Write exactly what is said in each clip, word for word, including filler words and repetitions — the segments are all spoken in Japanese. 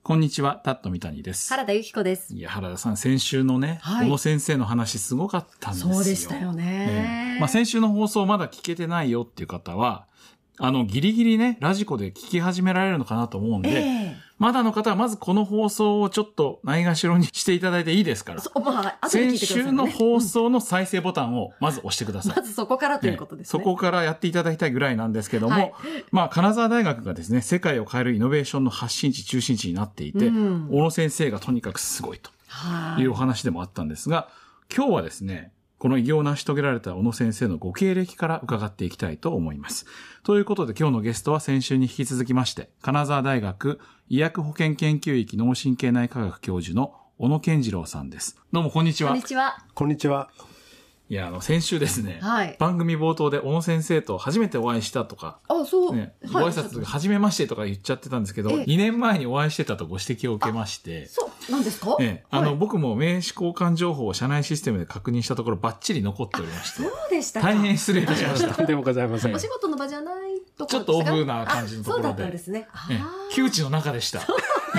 こんにちは、タット三谷です。 原田由紀子です。 いや、原田さん、先週のね、はい、小野先生の話すごかったんですよ。 そうでしたよね。 ねまあ、先週の放送まだ聞けてないよっていう方は、あの、ギリギリね、ラジコで聞き始められるのかなと思うんで、えー、まだの方はまずこの放送をちょっとないがしろにしていただいていいですから。 そうまあ、後で聞いてくださいね。 先週の放送の再生ボタンをまず押してください。 まずそこからということですね。 ねそこからやっていただきたいぐらいなんですけども、はい、まあ、金沢大学がですね、世界を変えるイノベーションの発信地、中心地になっていて、うん、小野先生がとにかくすごいというお話でもあったんですが、今日はですね、この偉業を成し遂げられた小野先生のご経歴から伺っていきたいと思います。ということで今日のゲストは先週に引き続きまして、金沢大学医薬保健研究域脳神経内科学教授の小野健次郎さんです。どうもこんにちは。 こんにちは。 こんにちは。 いや、あの、先週ですね、 はい、 番組冒頭で小野先生と初めてお会いしたとか、 あ、そう。 ね、ご挨拶、はじめましてとか言っちゃってたんですけど、にねんまえにお会いしてたとご指摘を受けまして、 そう、なんですか？ ね、あの、はい、僕も名刺交換情報を社内システムで確認したところバッチリ残っておりまして、 そうでしたか。 大変失礼いたしました。 とんでもございません。 お仕事の場じゃないところちょっとオフな感じのところで。 そうだったんですね。 ね、窮地の中でした。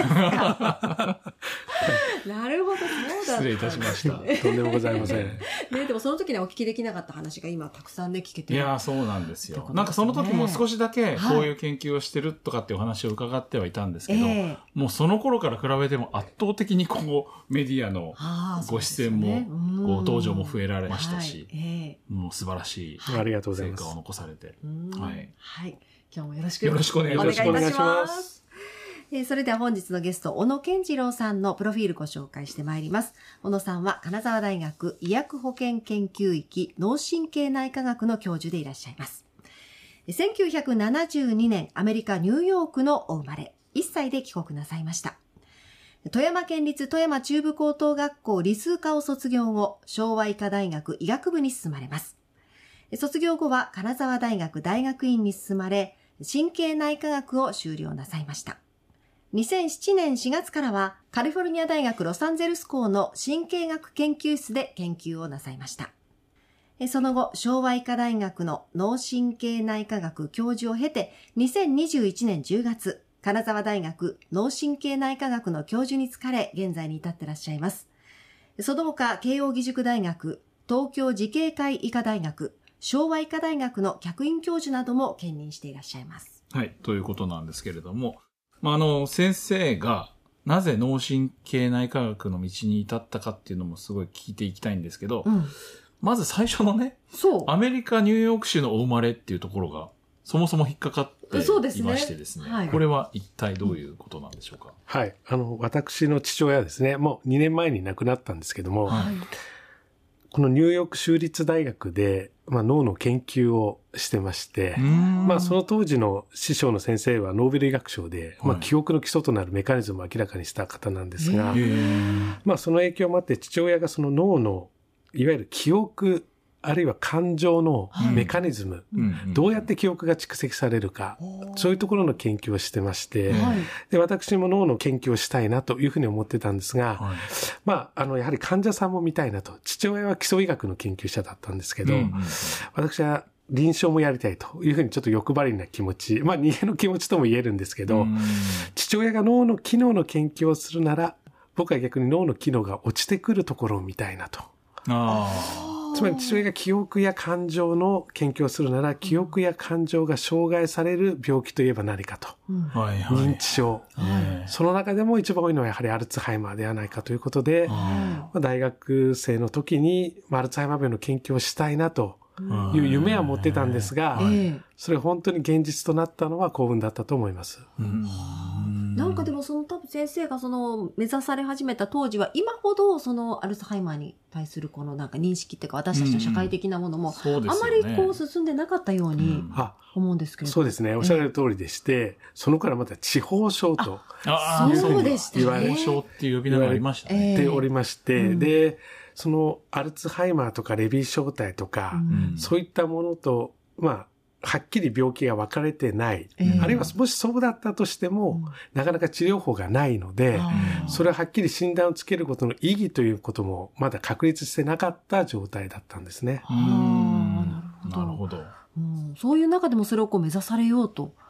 なるほど、そうだった。 失礼いたしました。 とんでもございません。 ね、でもその時にはお聞きできなかった話が今たくさんね、聞けてる。 いや、そうなんですよ。なんかその時も少しだけこういう研究をしてるとかっていうお話を伺ってはいたんですけど、はいえー、もうその頃から比べても圧倒的にこうメディアのご出演も、ね、ご登場も増えられましたし、はいえー、もう素晴らしい成果を残されて、 はい、はい。今日もよろしくよろしくお願いいたします。 えー、それでは本日のゲスト、小野健次郎さんのプロフィールご紹介してまいります。小野さんは金沢大学医薬保健研究域脳神経内科学の教授でいらっしゃいます。せんきゅうひゃくななじゅうにねん、アメリカ・ニューヨークのお生まれ、いっさいで帰国なさいました。富山県立富山中部高等学校理数科を卒業後、昭和医科大学医学部に進まれます。卒業後は金沢大学大学院に進まれ、神経内科学を修了なさいました。にせんななねんしがつからはカリフォルニア大学ロサンゼルス校の神経学研究室で研究をなさいました。その後、昭和医科大学の脳神経内科学教授を経て、にせんにじゅういちねんじゅうがつ、金沢大学脳神経内科学の教授に就かれ、現在に至ってらっしゃいます。その他、慶應義塾大学、東京慈恵会医科大学、昭和医科大学の客員教授なども兼任していらっしゃいます。 はい、ということなんですけれども、まあ、あの、先生がなぜ脳神経内科学の道に至ったかっていうのもすごい聞いていきたいんですけど、うん、まず最初のね、 そう。 アメリカ・ニューヨーク州のお生まれっていうところが、そもそも引っかかっていましてですね。 そうですね。はい、 これは一体どういうことなんでしょうか？ はい。あの、私の父親ですね、もうにねんまえに亡くなったんですけども、はい、このニューヨーク州立大学で、まあ、脳の研究をしてまして、まあ、その当時の師匠の先生はノーベル医学賞で、まあ、記憶の基礎となるメカニズムを明らかにした方なんですが、まあ、その影響もあって父親がその脳の、いわゆる記憶、あるいは感情のメカニズム、はい、どうやって記憶が蓄積されるか、うん、そういうところの研究をしてまして、はい、で、私も脳の研究をしたいなというふうに思ってたんですが、はい、まあ、あの、やはり患者さんも見たいなと。父親は基礎医学の研究者だったんですけど、うん、私は臨床もやりたいというふうにちょっと欲張りな気持ち、まあ、人間の気持ちとも言えるんですけど、うん、父親が脳の機能の研究をするなら、僕は逆に脳の機能が落ちてくるところを見たいなと。 あつまり父親が記憶や感情の研究をするなら、記憶や感情が障害される病気といえば何かと。うん、認知症、はい。その中でも一番多いのはやはりアルツハイマーではないかということで、まあ、大学生の時にアルツハイマー病の研究をしたいなという夢は持ってたんですが、それ本当に現実となったのは幸運だったと思います。 うんなんかでもその多分先生がその目指され始めた当時は今ほどそのアルツハイマーに対するこのなんか認識っていうか私たちの社会的なものもあまりこう進んでなかったように思うんですけれど、うん、 そうですね。おっしゃる通りでして、そのからまた地方症とそうでしたね。 言われ症っていう呼び名がありましたね。 ておりまして、うん、でそのアルツハイマーとかレビー小体とか、うん、そういったものとまあはっきり病気が分かれてない。えー、あるいはもしそうだったとしても、うん、なかなか治療法がないので、それをはっきり診断をつけることの意義ということもまだ確立してなかった状態だったんですね。 あなるほど。 なるほど。 うん、そういう中でもそれをこう目指されようと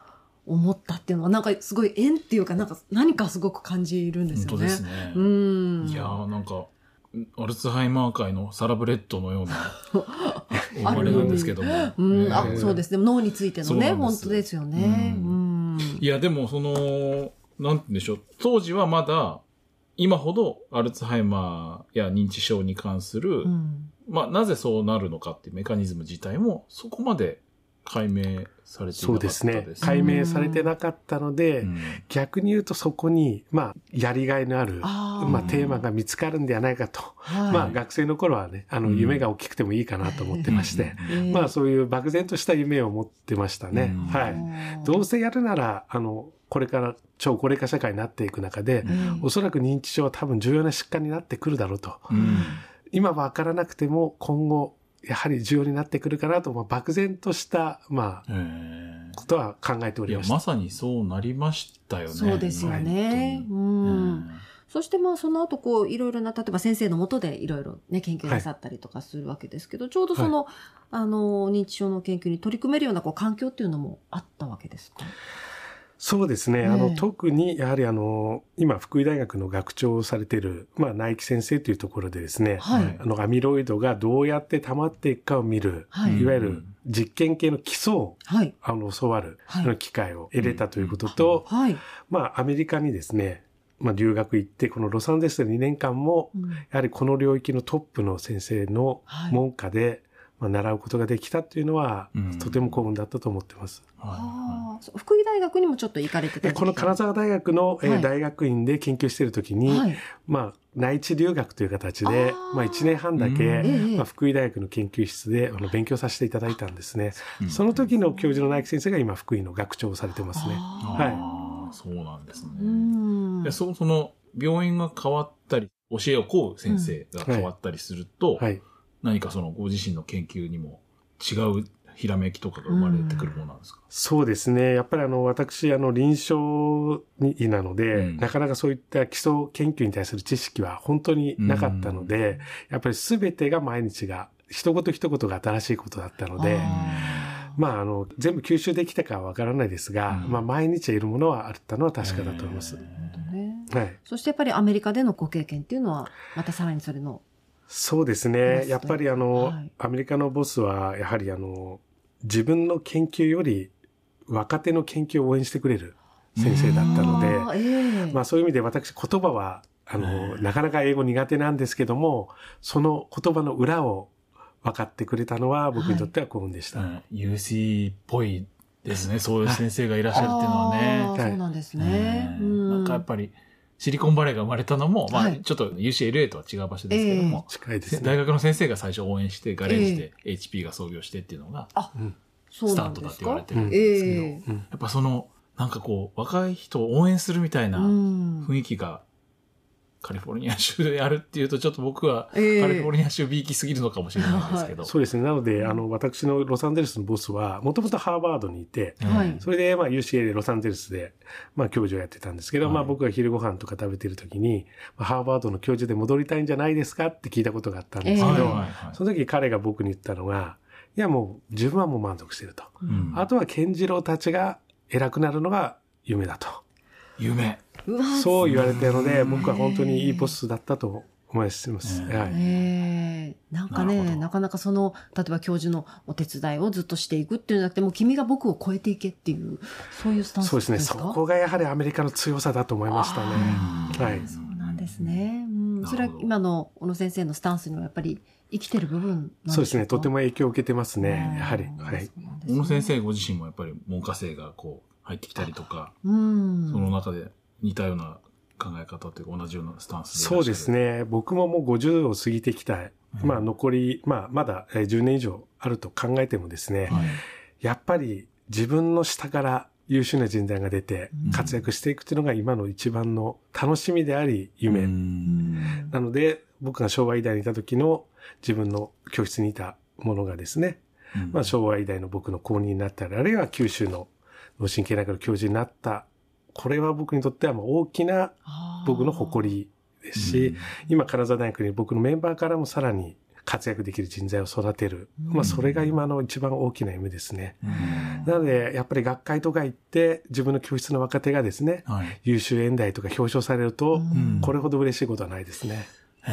思ったっていうのは、なんかすごい縁っていうか、なんか何かすごく感じるんですよね。 本当ですね。 うん。 いやーなんか、アルツハイマー界のサラブレッドのような生まれなんですけども。 うん、あ、そうですね。脳についてのね、本当ですよね。うん、 いや、でもその、なんて言うんでしょう。当時はまだ、今ほどアルツハイマーや認知症に関する、うん、まあ、なぜそうなるのかっていうメカニズム自体も、そこまで解明されていなかったです。 そうですね。解明されてなかったので、うん、逆に言うとそこに、まあ、やりがいのある、あまあ、テーマが見つかるんではないかと。はい、まあ、学生の頃はね、あの、夢が大きくてもいいかなと思ってまして、うん、まあ、そういう漠然とした夢を持ってましたね。うん、はい。どうせやるなら、あの、これから超高齢化社会になっていく中で、うん、おそらく認知症は多分重要な疾患になってくるだろうと。うん、今は分からなくても今後やはり重要になってくるかなと、まあ、漠然とした、まあ、ことは考えておりました。 いや、まさにそうなりましたよね。 そうですよね。うん。そしてまあその後こういろいろな、例えば先生の下でいろいろね、研究なさったりとかするわけですけど、はい、ちょうどその、はい、あの、認知症の研究に取り組めるようなこう環境っていうのもあったわけですか？ そうですね。あの、特に、やはりあの、今、福井大学の学長をされている、まあ、内木先生というところでですね、はい、あの、アミロイドがどうやって溜まっていくかを見る、はい、いわゆる実験系の基礎を、はい、あの、教わる、はい、機会を得れたということと、はい、まあ、アメリカにですね、まあ、留学行って、このロサンゼルスでにねんかんも、うん、やはりこの領域のトップの先生の門下で、はいまあ、習うことができたっていうのは、うん、とても幸運だったと思ってます。 ああ、福井大学にもちょっと行かれてた。 この金沢大学の、はい、大学院で研究しているときに、はい、まあ、内地留学という形で、あまあ、いちねんはんだけ、まあ、福井大学の研究室であの勉強させていただいたんですね。その時の教授の内木先生が今、福井の学長をされてますね。 はい。そうなんですね。うんでそその、病院が変わったり、教えを請う先生が変わったりすると、うんはいはい何かそのご自身の研究にも違うひらめきとかが生まれてくるものなんですか？ うん、そうですね。やっぱりあの私あの臨床医なので、うん、なかなかそういった基礎研究に対する知識は本当になかったので、うん、やっぱり全てが毎日が一言一言が新しいことだったので、まああの全部吸収できたかはわからないですが、うん、まあ毎日いるものはあったのは確かだと思います。 はい。そしてやっぱりアメリカでのご経験っていうのはまたさらにそれのそうですね。やっぱりあの、はい、アメリカのボスは、やはりあの、自分の研究より若手の研究を応援してくれる先生だったので、あえー、まあそういう意味で私言葉は、あの、なかなか英語苦手なんですけども、その言葉の裏を分かってくれたのは僕にとっては幸運でした。はい、 ユーシー っぽいですね。そういう先生がいらっしゃるっていうのはね。 はい、そうなんですね。 うん、なんかやっぱり、シリコンバレーが生まれたのも、まあ、ちょっと ユーシーエルエー とは違う場所ですけども、 えー、近いですね。 大学の先生が最初応援して、ガレージで エイチピー が創業してっていうのが、 あ、 スタートだって言われてるんですけど、えー、やっぱその、なんかこう、若い人を応援するみたいな雰囲気が、カリフォルニア州であるっていうと、ちょっと僕はカリフォルニア州びいきすぎるのかもしれないんですけど。 えー、そうですね。なので、あの、私のロサンゼルスのボスは、もともとハーバードにいて、はい、それで、まあ、ユーシーエー でロサンゼルスで、まあ、教授をやってたんですけど、はい、まあ、僕が昼ご飯とか食べてる時に、まあ、ハーバードの教授で戻りたいんじゃないですかって聞いたことがあったんですけど、えー、その時彼が僕に言ったのが、いや、もう、自分はもう満足してると。うん、あとは、健次郎たちが偉くなるのが夢だと。 夢。 そう言われてるので、僕は本当にいいボスだったと思います。はい、 えー、なんかね、なかなかその、例えば教授のお手伝いをずっとしていくっていうんじゃなくて、もう君が僕を超えていけっていう、そういうスタンスですか？ そうですね。そこがやはりアメリカの強さだと思いましたね。はい。 そうなんですね。うん、それは今の小野先生のスタンスにはやっぱり生きてる部分なんでしょうか？ そうですね。とても影響を受けてますね。やはり。はい。 小野先生ご自身もやっぱり門下生がこう入ってきたりとか、うん、その中で似たような考え方というか同じようなスタンスでいらっしゃる。 そうですね。僕ももうごじゅうを過ぎてきた。うん、まあ残り、まあまだじゅうねん以上あると考えてもですね、はい、やっぱり自分の下から優秀な人材が出て活躍していくというのが今の一番の楽しみであり夢。うん、なので僕が昭和医大にいた時の自分の教室にいたものがですね、うん、まあ昭和医大の僕の後任になったり、あるいは九州の脳神経内科の教授になった、これは僕にとってはもう大きな僕の誇りですし、うん、今金沢大学に僕のメンバーからもさらに活躍できる人材を育てる。まあ、それが今の一番大きな夢ですね。なので、やっぱり学会とか行って、自分の教室の若手がですね、はい、優秀演題とか表彰されると、これほど嬉しいことはないですね。はい、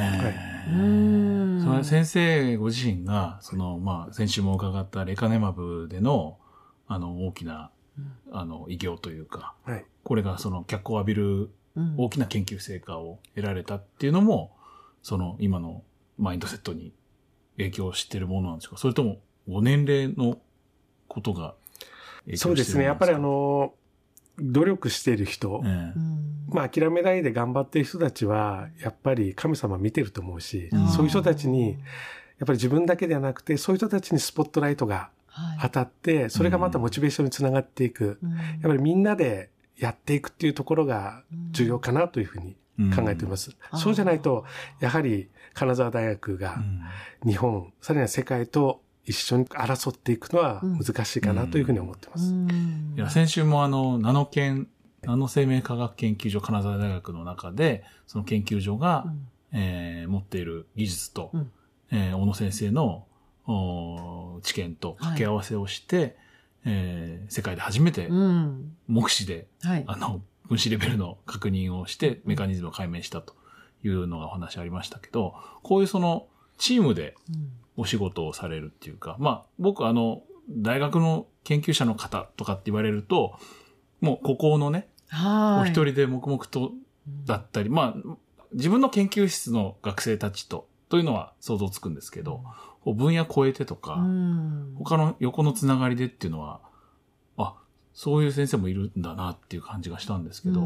うんその先生ご自身が、その、まあ、先週も伺ったレカネマブでの、あの、大きな、あの、偉業というか、はい、これがその脚光を浴びる大きな研究成果を得られたっていうのも、その今のマインドセットに影響しているものなんですか？それともご年齢のことが影響しているものですか？ そうですね。やっぱりあの、努力している人、えー、まあ諦めないで頑張っている人たちは、やっぱり神様見てると思うし、そういう人たちに、やっぱり自分だけではなくて、そういう人たちにスポットライトが当たって、はい、それがまたモチベーションにつながっていく。うん、やっぱりみんなでやっていくっていうところが重要かなというふうに考えています。うん、そうじゃないと、やはり金沢大学が日本、うん、さらには世界と一緒に争っていくのは難しいかなというふうに思っています。うんうん、 いや先週もあの、ナノ研、ナノ生命科学研究所金沢大学の中で、その研究所が、うんえー、持っている技術と、うんえー、小野先生の知見と掛け合わせをして、はいえー、世界で初めて目視で、うんはい、あの分子レベルの確認をしてメカニズムを解明したというのがお話ありましたけど、こういうそのチームでお仕事をされるっていうか、うん、まあ僕あの大学の研究者の方とかって言われるともう孤高のね、お一人で黙々とだったり、うん、まあ自分の研究室の学生たちとというのは想像つくんですけど、うん、分野超えてとか、うん、他の横のつながりでっていうのは、あ、そういう先生もいるんだなっていう感じがしたんですけど、うん、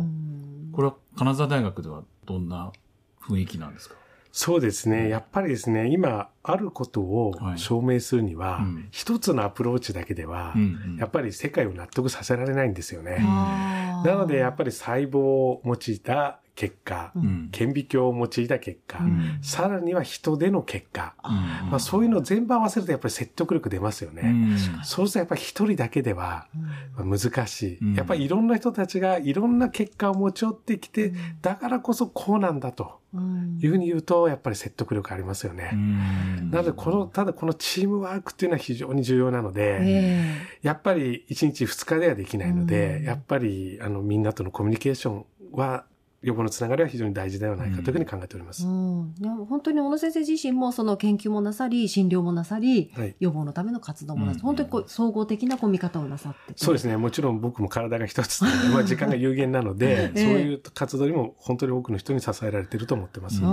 これは金沢大学ではどんな雰囲気なんですか？ そうですね。やっぱりですね、今、あることを証明するには、はいうん、一つのアプローチだけでは、うんうん、やっぱり世界を納得させられないんですよね。うん、なので、やっぱり細胞を用いた結果、うん、顕微鏡を用いた結果、うん、さらには人での結果、うんまあ、そういうのを全部合わせるとやっぱり説得力出ますよね。うん、そうするとやっぱり一人だけでは難しい、うん。やっぱりいろんな人たちがいろんな結果を持ち寄ってきて、うん、だからこそこうなんだというふうに言うとやっぱり説得力ありますよね。うん、なのでこの、ただこのチームワークっていうのは非常に重要なので、えー、やっぱりいちにちふつかではできないので、うん、やっぱりあのみんなとのコミュニケーションは横のつながりは非常に大事ではないかというふうに考えております。うんうん、でも本当に小野先生自身もその研究もなさり、診療もなさり、はい、予防のための活動もなさり、うん、本当にこう総合的なこう見方をなさってて。 そうですね。もちろん僕も体が一つなので、まあ時間が有限なので、えー、そういう活動にも本当に多くの人に支えられていると思ってます。 うん、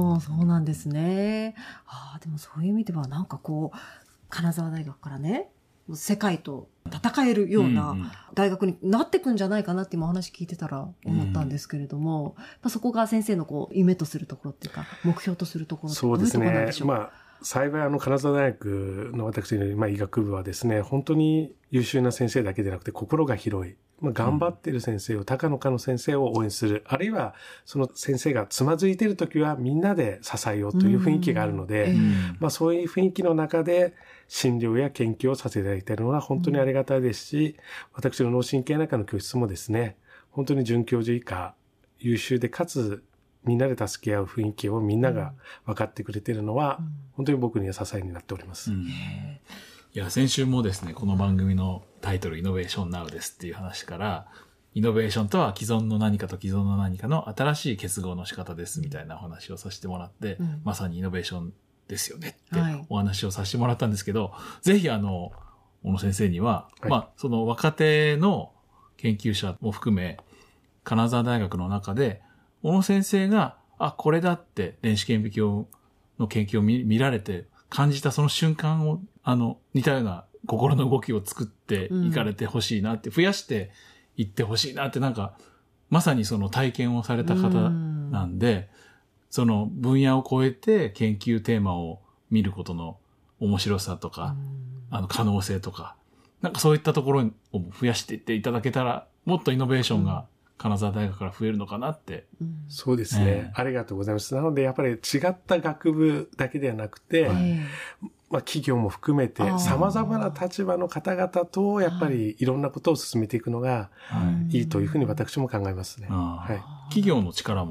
あそうなんですね。あでもそういう意味ではなんかこう、金沢大学からね、世界と戦えるような大学になってくんじゃないかなって今お話聞いてたら思ったんですけれども、うん、まあ、そこが先生のこう夢とするところっていうか目標とするところってどういうところなんでしょうか？ そうですね。まあ幸いあの金沢大学の私の、まあ、医学部はですね、本当に優秀な先生だけでなくて心が広い、まあ、頑張っている先生を、うん、高野科の先生を応援する、あるいはその先生がつまずいているときはみんなで支えようという雰囲気があるので、うん、まあ、そういう雰囲気の中で診療や研究をさせていただいているのは本当にありがたいですし、うん、私の脳神経内科の教室もですね、本当に准教授以下優秀でかつみんなで助け合う雰囲気をみんなが分かってくれているのは、うん、本当に僕には支えになっております。うん、いや、先週もですね、この番組のタイトル、イノベーションナウですっていう話から、イノベーションとは既存の何かと既存の何かの新しい結合の仕方ですみたいなお話をさせてもらって、うん、まさにイノベーションですよねってお話をさせてもらったんですけど、はい、ぜひあの、小野先生には、はい、まあ、その若手の研究者も含め、金沢大学の中で、小野先生が、あ、これだって電子顕微鏡の研究を 見, 見られて感じたその瞬間を、あの、似たような心の動きを作っていかれてほしいなって、うん、増やしていってほしいなって、なんか、まさにその体験をされた方なんで、うん、その分野を超えて研究テーマを見ることの面白さとか、うん、あの可能性とか、なんかそういったところを増やしていっていただけたら、もっとイノベーションが、うん金沢大学から増えるのかなって。 うん、そうですね、えー。ありがとうございます。なので、やっぱり違った学部だけではなくて、えー、まあ企業も含めて様々な立場の方々と、やっぱりいろんなことを進めていくのがいいというふうに私も考えますね。はい、 企業の力も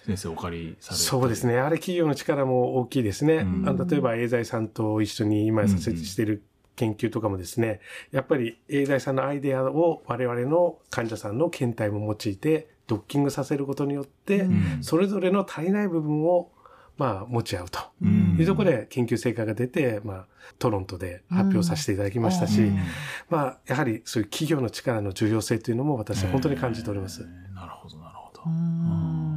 先生お借りされて。 そうですね。あれ企業の力も大きいですね。うん、あの例えばエーザイさんと一緒に今設置している研究とかもですね、うんうん、やっぱりエーザイさんのアイデアを我々の患者さんの検体も用いてドッキングさせることによって、うん、それぞれの足りない部分をまあ持ち合うというところで研究成果が出て、まあトロントで発表させていただきましたし、うん、まあやはりそういう企業の力の重要性というのも私は本当に感じております。 なるほどなるほど。 うん、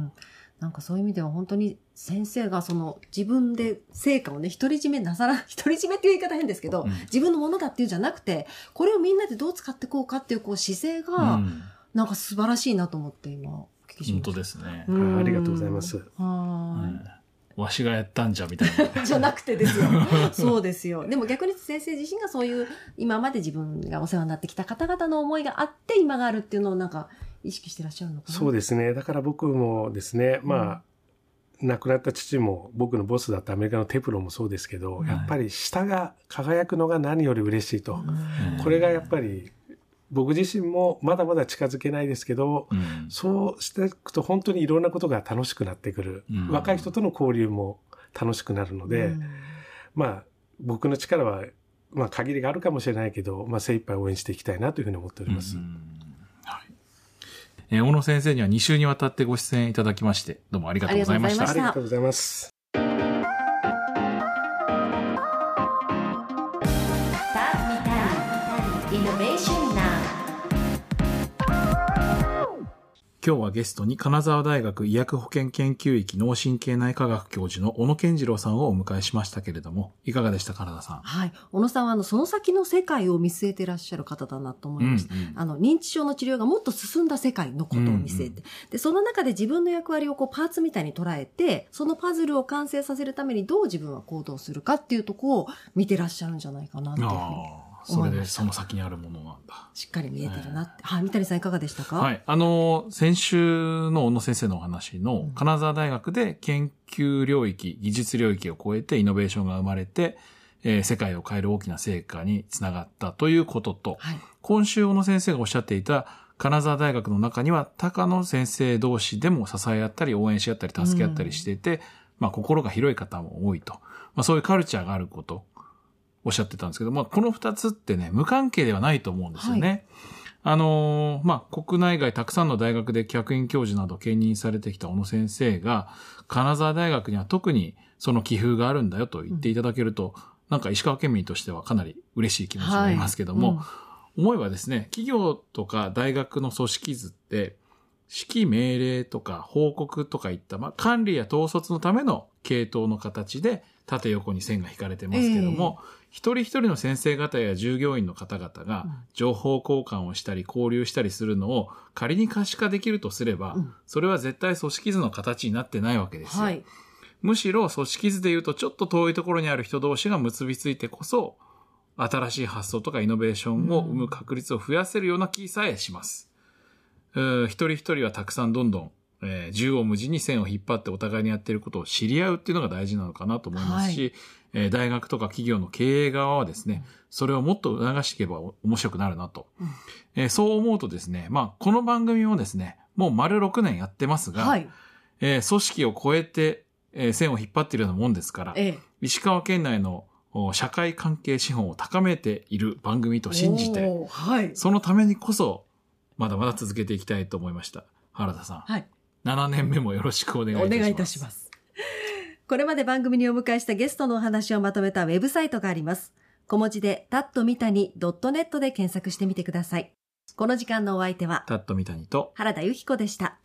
なんかそういう意味では本当に先生がその自分で成果をね独り占めなさら独り占めっていう言い方変ですけど、うん、自分のものだっていうんじゃなくてこれをみんなでどう使っていこうかっていうこう姿勢が、うん、なんか素晴らしいなと思って今お聞きしました。 本当ですね。 ありがとうございます。 はい。 わしがやったんじゃみたいな。 じゃなくてですよ。そうですよ。でも逆に先生自身がそういう今まで自分がお世話になってきた方々の思いがあって今があるっていうのをなんか意識してらっしゃるのかな。 そうですね。だから僕もですね、まあ、うん、亡くなった父も僕のボスだったアメリカのテプロもそうですけど、はい、やっぱり下が輝くのが何より嬉しいと。うん、これがやっぱり僕自身もまだまだ近づけないですけど、うん、そうしていくと本当にいろんなことが楽しくなってくる、うん、若い人との交流も楽しくなるので、うん、まあ僕の力はまあ限りがあるかもしれないけど、まあ、精一杯応援していきたいなというふうに思っております。うん、 はい。えー、小野先生にはに週にわたってご出演いただきましてどうもありがとうございました。 ありがとうございます。 今日はゲストに金沢大学医薬保健研究域脳神経内科学教授の小野健次郎さんをお迎えしましたけれども、いかがでしたか、原田さん。 はい。小野さんはあのその先の世界を見据えていらっしゃる方だなと思いました。うんうん、あの認知症の治療がもっと進んだ世界のことを見据えて、うんうん、でその中で自分の役割をこうパーツみたいに捉えて、そのパズルを完成させるためにどう自分は行動するかっていうところを見てらっしゃるんじゃないかなっていうふうに。 それでその先にあるものなんだ。 しっかり見えてるなって。えー、はい、三谷さんいかがでしたか？ はい。あの、先週の小野先生のお話の、金沢大学で研究領域、技術領域を超えてイノベーションが生まれて、えー、世界を変える大きな成果につながったということと、はい、今週小野先生がおっしゃっていた、金沢大学の中には高野先生同士でも支え合ったり応援し合ったり助け合ったりしていて、うん、まあ心が広い方も多いと。まあそういうカルチャーがあること。おっしゃってたんですけど、まあ、この二つってね、無関係ではないと思うんですよね。はい、あのー、まあ、国内外たくさんの大学で客員教授など兼任されてきた小野先生が、金沢大学には特にその気風があるんだよと言っていただけると、うん、なんか石川県民としてはかなり嬉しい気持ちになりますけども、はいうん、思えばですね、企業とか大学の組織図って、指揮命令とか報告とかいった、まあ、管理や統率のための系統の形で、縦横に線が引かれてますけども、えー、一人一人の先生方や従業員の方々が情報交換をしたり交流したりするのを仮に可視化できるとすれば、うん、それは絶対組織図の形になってないわけですよ。はい、むしろ組織図で言うとちょっと遠いところにある人同士が結びついてこそ、新しい発想とかイノベーションを生む確率を増やせるような気さえします。うん、一人一人はたくさんどんどんえー、縦横無尽に線を引っ張ってお互いにやっていることを知り合うっていうのが大事なのかなと思いますし、はいえー、大学とか企業の経営側はですね、それをもっと促していけば面白くなるなと。うんえー、そう思うとですね、まあ、この番組もですね、もう丸ろくねんやってますが、はいえー、組織を超えて、えー、線を引っ張っているようなもんですから、ええ、石川県内の社会関係資本を高めている番組と信じて、はい、そのためにこそ、まだまだ続けていきたいと思いました。原田さん。はいななねんめもよろしくお願いいたします。 お願いいたします。これまで番組にお迎えしたゲストのお話をまとめたウェブサイトがあります。小文字で タットミタニ ドットネット で検索してみてください。この時間のお相手はタットミタニと原田由紀子でした。